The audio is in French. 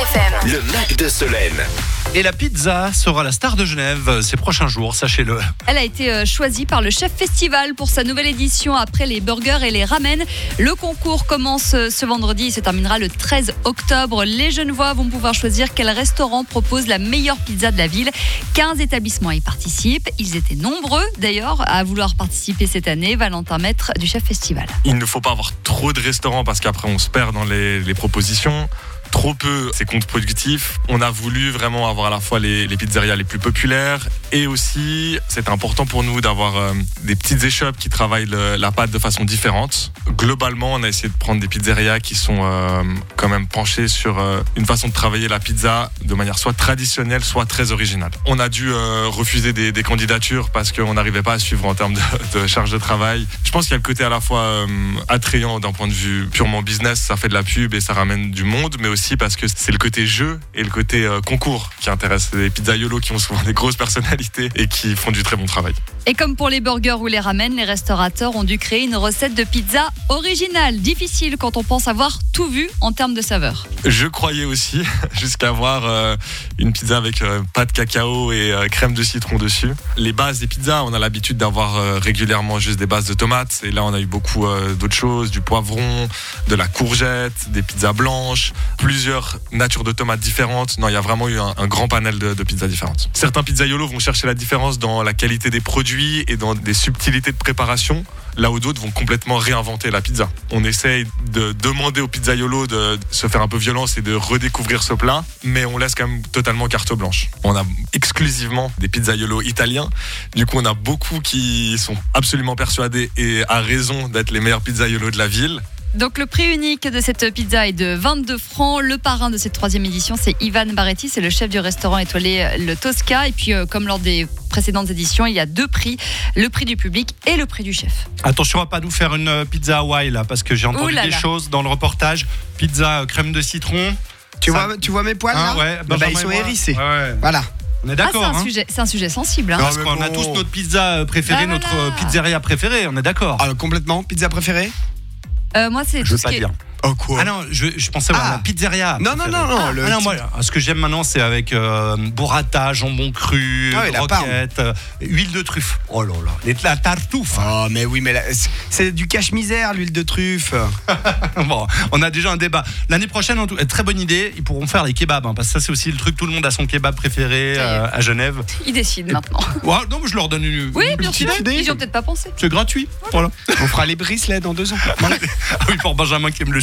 FM. Le Mac de Solène. Et la pizza sera la star de Genève ces prochains jours, sachez-le. Elle a été choisie par le chef festival pour sa nouvelle édition après les burgers et les ramen. Le concours commence ce vendredi et se terminera le 13 octobre. Les Genevois vont pouvoir choisir quel restaurant propose la meilleure pizza de la ville. 15 établissements y participent. Ils étaient nombreux d'ailleurs à vouloir participer cette année. Valentin Maître du chef festival. Il ne faut pas avoir trop de restaurants parce qu'après on se perd dans les propositions. Trop peu, c'est contre-productif. On a voulu vraiment avoir à la fois les pizzerias les plus populaires et aussi, c'est important pour nous d'avoir des petites échoppes qui travaillent la pâte de façon différente. Globalement, on a essayé de prendre des pizzerias qui sont quand même penchées sur une façon de travailler la pizza de manière soit traditionnelle, soit très originale. On a dû refuser des candidatures parce qu'on n'arrivait pas à suivre en termes de charge de travail. Je pense qu'il y a le côté à la fois attrayant d'un point de vue purement business, ça fait de la pub et ça ramène du monde, mais aussi parce que c'est le côté jeu et le côté concours qui intéresse les pizzaiolos qui ont souvent des grosses personnalités et qui font du très bon travail. Et comme pour les burgers ou les ramen, les restaurateurs ont dû créer une recette de pizza originale. Difficile quand on pense avoir tout vu en termes de saveur. Je croyais aussi, jusqu'à avoir une pizza avec pâte cacao et crème de citron dessus. Les bases des pizzas, on a l'habitude d'avoir régulièrement juste des bases de tomates. Et là, on a eu beaucoup d'autres choses, du poivron, de la courgette, des pizzas blanches, plusieurs natures de tomates différentes. Non, il y a vraiment eu un grand panel de pizzas différentes. Certains pizzaiolos vont chercher la différence dans la qualité des produits et dans des subtilités de préparation, là où d'autres vont complètement réinventer la pizza. On essaye de demander aux pizzaiolos de se faire un peu violence et de redécouvrir ce plat, mais on laisse quand même totalement carte blanche. On a exclusivement des pizzaiolos italiens. Du coup, on a beaucoup qui sont absolument persuadés et à raison d'être les meilleurs pizzaiolos de la ville. Donc le prix unique de cette pizza est de 22 francs. Le parrain de cette 3e édition, c'est Ivan Baretti, c'est le chef du restaurant étoilé Le Tosca. Et puis comme lors des précédentes éditions, il y a 2 prix, le prix du public et le prix du chef. Attention à pas nous faire une pizza Hawaï là, parce que j'ai entendu des choses dans le reportage. Pizza crème de citron. Tu vois mes poils là ouais, ils sont hérissés. Ouais. Voilà. On est d'accord. C'est un sujet sensible. Parce qu'on a tous notre pizza préférée, notre pizzeria préférée, on est d'accord. Complètement. Pizza préférée? Moi, c'est je veux pas dire. Oh quoi? Ah non, je pensais à la pizzeria. Non. Moi, ce que j'aime maintenant, c'est avec burrata, jambon cru, roquette, huile de truffe. Oh là là, la tartuffe. Oh mais oui, mais là, c'est du cache-misère, l'huile de truffe. Bon, on a déjà un débat. L'année prochaine, très bonne idée, ils pourront faire les kebabs, parce que ça c'est aussi le truc, tout le monde a son kebab préféré à Genève. Ils décident maintenant. Ouais, non, je leur donne une bien sûr. idée. Ils n'y ont peut-être pas pensé. C'est gratuit. Voilà. On fera les bricelets dans 2 ans. Voilà. Oui, pour Benjamin qui aime le